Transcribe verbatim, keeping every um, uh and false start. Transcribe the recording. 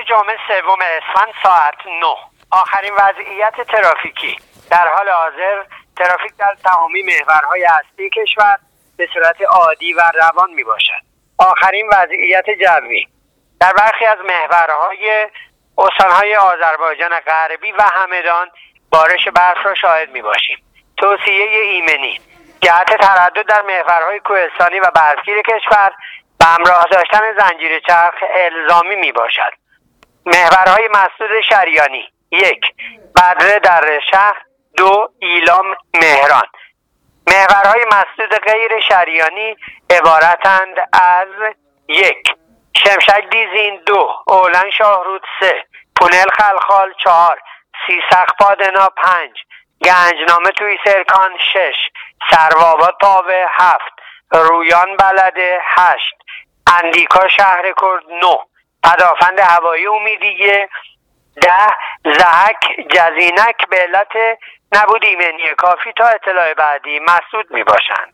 روز جمعه سوم اسفند ساعت نه. آخرین وضعیت ترافیکی. در حال حاضر ترافیک در تمامی محورهای اصلی کشور به صورت عادی و روان می باشد. آخرین وضعیت جوی. در برخی از محورهای استانهای آذربایجان غربی و همدان بارش برف را شاهد می باشیم. توصیه ایمنی: جهت تردد در محورهای کوهستانی و برفگیر کشور به همراه داشتن زنجیر چرخ الزامی می باشد. محورهای مسدود شریانی: یک، بدره در شهر. دو، ایلام مهران. محورهای مسدود غیر شریانی عبارتند از: یک، شمشک دیزین. دو، اولن شاهرود. سه، پونل خلخال. چهار، سیسق پادنا. پنج، گنجنامه توی سرکان. شش، سروآباد پاوه. هفت، رویان بلده. هشت، اندیکا شهر کرد. نه، پدافند هوایی امیدیه. ده، زهک جزینک به علت نبود ایمنی کافی تا اطلاع بعدی مسدود می باشند.